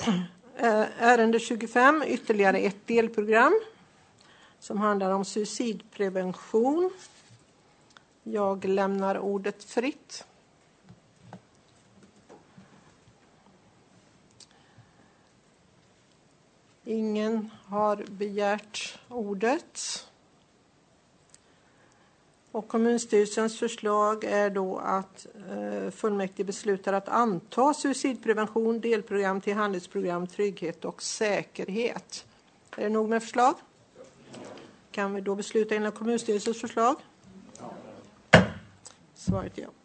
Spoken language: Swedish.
Ärende 25, ytterligare ett delprogram som handlar om suicidprevention. Jag lämnar ordet fritt. Ingen har begärt ordet. Och kommunstyrelsens förslag är då att fullmäktige beslutar att anta suicidprevention, delprogram till handlingsprogram, trygghet och säkerhet. Är det nog med förslag? Kan vi då besluta enligt kommunstyrelsens förslag? Svaret ja.